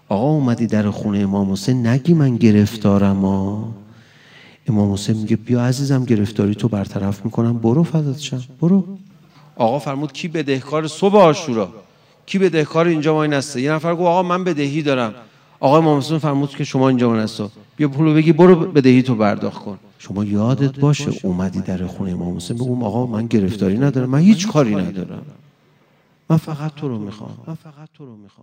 آقا اومدی در خونه امام حسین نگی من گرفتارم امام حسین میگه بیا عزیزم گرفتاری تو برطرف میکنم، برو فدات شم برو. آقا فرمود کی بدهکار صبح عاشورا، کی بدهکار اینجا وای نسته؟ یه نفر گفت آقا من بدهی دارم. آقا امام حسین فرمود که شما اینجا وای نسته، بیا پولو بگی برو بدهی تو پرداخت کن. شما یادت باشه اومدی در خونه امام حسین بگو آقا من گرفتاری ندارم، من هیچ کاری ندارم، من فقط تو رو میخوام، من فقط تو رو میخوام.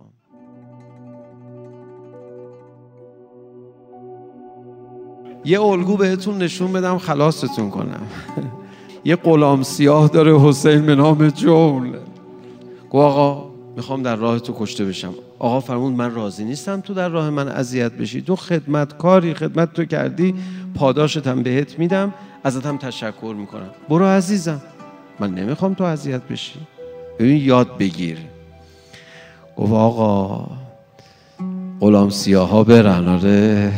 یه الگو بهتون نشون بدم خلاصتون کنم. یه غلام سیاه داره حسین به نام جول. گفت آقا میخوام در راه تو کشته بشم. آقا فرمود من راضی نیستم تو در راه من اذیت بشی، تو خدمتکاری، خدمت تو کردی، پاداشتم بهت میدم، ازتم تشکر میکنم، برو عزیزم، من نمیخوام تو اذیت بشی، ببین یاد بگیر. گفت آقا غلام سیاه ها برن، آره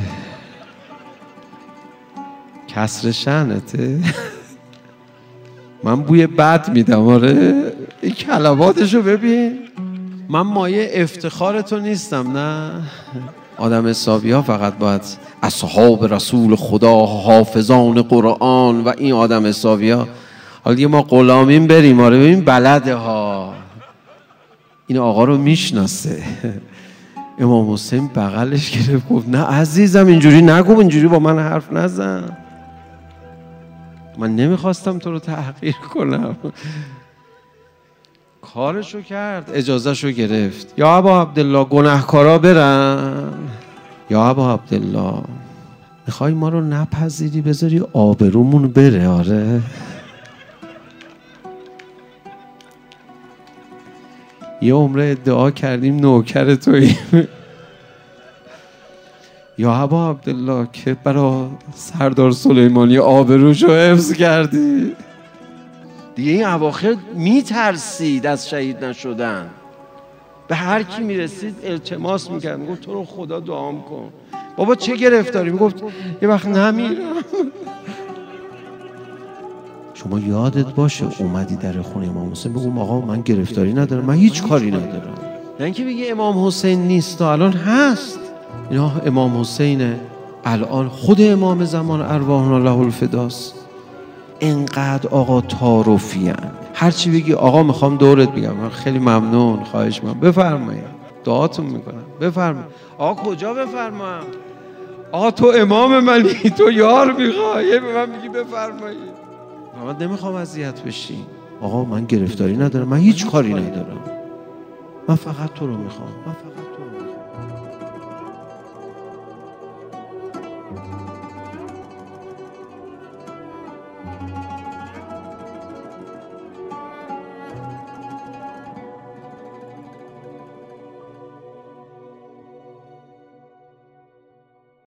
کسر شأنته. من بوی بد میدم، آره این کلماتشو ببین، من مایه افتخار تو نیستم. نه آدم حسابی ها فقط باید اصحاب رسول خدا، حافظان قرآن و این آدم حسابی ها. حالا دیگه ما غلامیم بریم، آره ببین بلده ها، این آقا رو میشناسه. امام حسین بغلش گرفت گفت نه عزیزم اینجوری نگو، اینجوری با من حرف نزن، من نمیخواستم تو رو تحقیر کنم. کارشو کرد، اجازهشو گرفت. یا ابا عبدالله گناهکارا برن، یا ابا عبدالله میخوای ما رو نپذیری بذاری آبرومون بره؟ آره یه عمره ادعا کردیم نوکر توییم. یا ابا عبدالله که برای سردار سلیمانی آبروشو حفظ کردی. دیگه این اواخر میترسید از شهید نشدن، به هر کی میرسید التماس میکرد، میگفت تو رو خدا دعام کن. بابا چه گرفتاری؟ میگفت یه وقت نمیرم. شما یادت باشه اومدی در خونه امام حسین بگم آقا من گرفتاری ندارم، من هیچ کاری ندارم، نه اینکه بگی امام حسین نیست، الان هست. اینا امام حسینه، الان خود امام زمان ارواحنا له الفداست. انقدر آقا تعارفیان، هر چی بگی آقا میخوام دورت بگم، من خیلی ممنون، خواهش میکنم بفرمایید، دعاتون میکنم، بفرمایید. آقا کجا بفرمایم؟ آقا تو امام منی، تو یار میخوای به من میگی بفرمایید؟ من نمیخوام اذیت بشی. آقا من گرفتاری ندارم، من هیچ کاری ندارم، من فقط تو رو میخوام، من فقط